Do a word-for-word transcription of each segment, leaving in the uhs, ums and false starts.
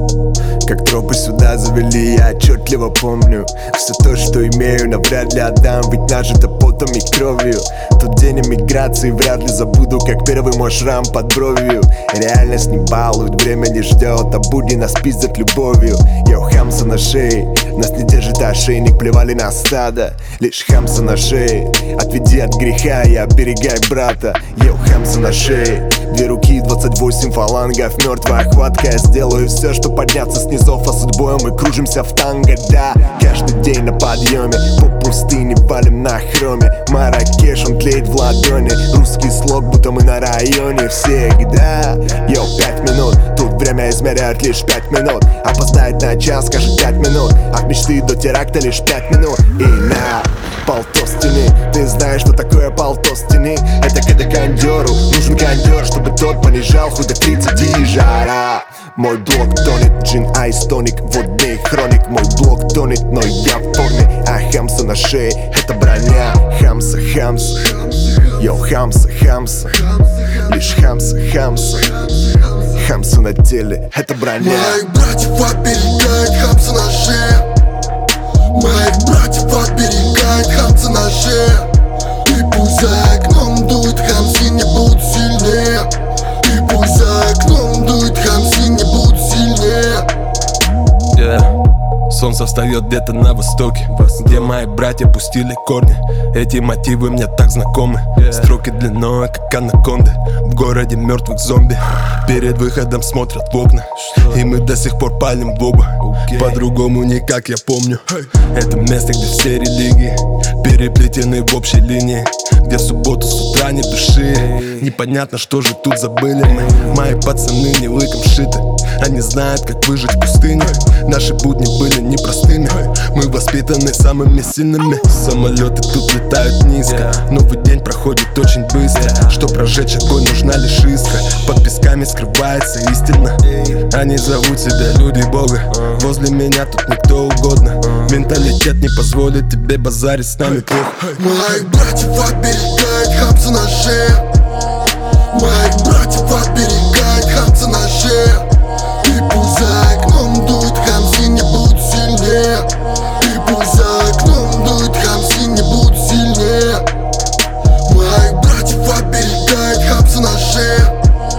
Как тропы сюда завели, я отчетливо помню все то, что имею, навряд ли отдам, ведь нажито потом и кровью. Тот день эмиграции вряд ли забуду, как первый мой шрам под бровью. Реальность не балует, время не ждет, а будни нас пиздят любовью. Йоу, хамса на шее, нас не держит ошейник, плевали на стадо, лишь хамса на шее. Отведи от греха и оберегай брата. Йоу, хамса на шее, две руки, двадцать восемь фалангов, мертвая хватка. Я сделаю все, что подняться с низов, а судьбой мы кружимся в танго, да. Каждый день на подъеме, по пустыне валим на хроме. Маракеш, он тлеет в ладони, русский слог, будто мы на районе всегда. Йоу, пять минут, тут время измеряют лишь пять минут. Опоздает на час, скажет пять минут. От мечты до теракта лишь пять минут. И на полто стены, ты знаешь, что такое полто стены. Это когда кондеру нужен кондер, чтобы тот понижал хоть до тридцати и жара. Мой блок тонет, джин, айс, тоник, водный хроник. Мой блок тонет, но я в форме, а хамса на шее — это броня. Хамса, хамса, йоу, хамса, хамса, лишь хамса, хамса. Хамса на теле — это броня. Моих братьев оберегает хамса на шее. Моих братьев оберегает хамса на шее. И пусть за окном дует, хамси не будут сильнее. И пусть за окном дует, хамси не будут сильнее. Yeah. Солнце встает где-то на востоке, где мои братья пустили корни. Эти мотивы мне так знакомы. Строки длиной, как анаконды. В городе мертвых зомби перед выходом смотрят в окна, и мы до сих пор палим в оба. По-другому никак я помню. Это место, где все религии переплетены в общей линии, где в субботу с утра не души. Непонятно, что же тут забыли мы. Мои пацаны не лыком шиты, они знают, как выжить в пустыне. Наши будни были непростыми, мы воспитаны самыми сильными. Самолеты тут летают низко, новый день проходит очень быстро. Чтоб прожечь огонь, нужна лишь искра. Под песками скрывается истина. Они зовут себя люди Бога, возле меня тут никто угодно. Менталитет не позволит тебе базарить с нами плохо. Моих братьев оберегает хамса на шее. Моих братьев оберегает хамса на шее. И пусть за окном дует, хамси не будут сильнее. И пусть за окном дует, хамси не будут сильнее. Моих братьев оберегает хамса на шее.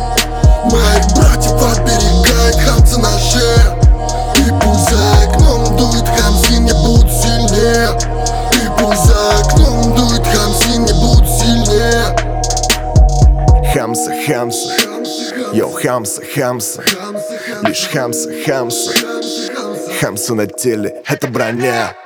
Моих братьев оберегает хамса на шее. И пусть за окном дует, хамси не будут сильнее. И пусть за окном дует, хамси не будут сильнее. Хамса, хамса, йоу, хамса, хамса, лишь хамса, хамса. Хамса на теле — это броня.